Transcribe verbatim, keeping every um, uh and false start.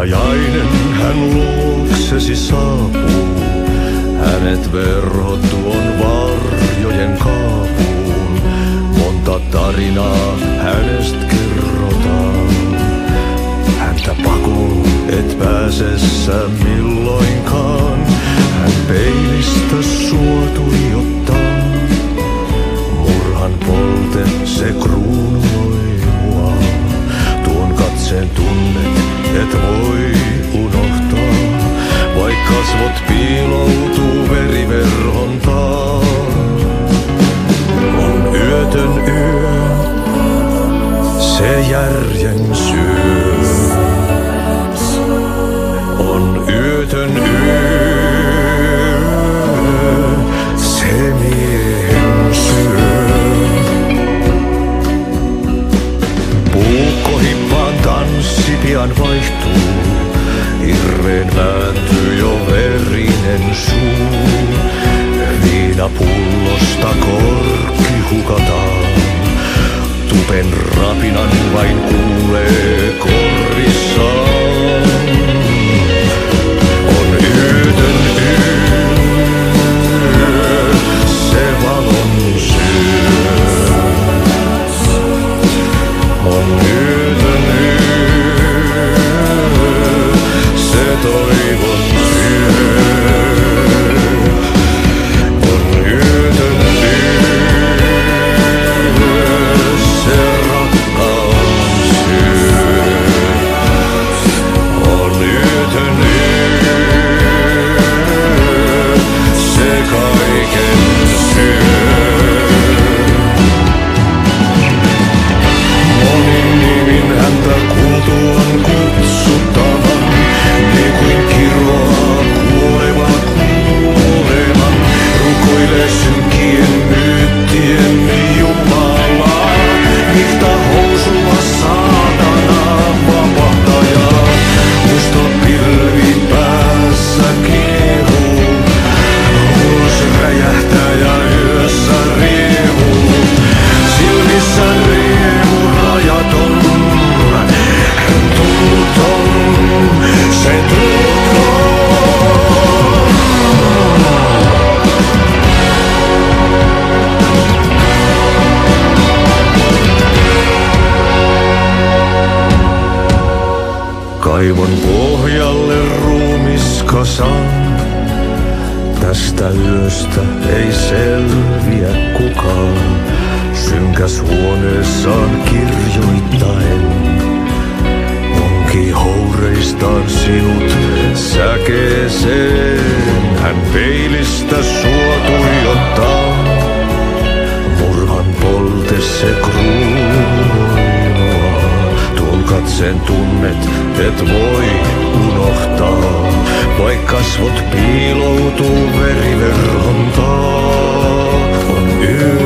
Pajainen hän luoksesi saapuu, hänet verhot tuon varjojen kaapuun. Monta tarinaa hänestä kerrotaan, häntä pakoon et pääse sä milloinkaan. Hän peilistä sua tuijottaa, murhan polte se kruunui mua. Tuon katseen tunnet et voi unohtaa, vaik kasvot piiloutuu veriverhon taa. On yötön yö, se järjen syö. On yötön yö, se miehen syö. Puukkohippaan tanssi pian vaihtuu, hirveen vääntyy jo verinen suu. Viinapullosta korkki hukataan, tupen rapinan vain kuulee korvissaan. On yötön yö, se valon syö. On yötön yö, se toivon syö. On yötön yö, se rakkaus syö. On yötön yö, se kaiken syö. Monin nimin häntä kuultuaan kutsuttavan, niin kuin kiroaa kuoleva kuoleman. Rukoilee synkien myyttien Jumalaa, nihta housua saatana vapahtajaa. Musta pilvi päässä kiehuu, ulos räjähtää ja yössä riehuu. Silmissä riemu rajaton, hän tunnuton, se tunnuton. Kaivon pohjalle ruumiskasan, tästä yöstä ei selviä kukaan. Synkäs huoneessaan kirjoittaen, onki houreistaan sinut säkeeseen. Hän peilistä sua tuijottaa, murhan polte se kruunua. Tuon katseen tunnet et voi unohtaa, vaik kasvot piiloutuu veriverhon taa. On yö.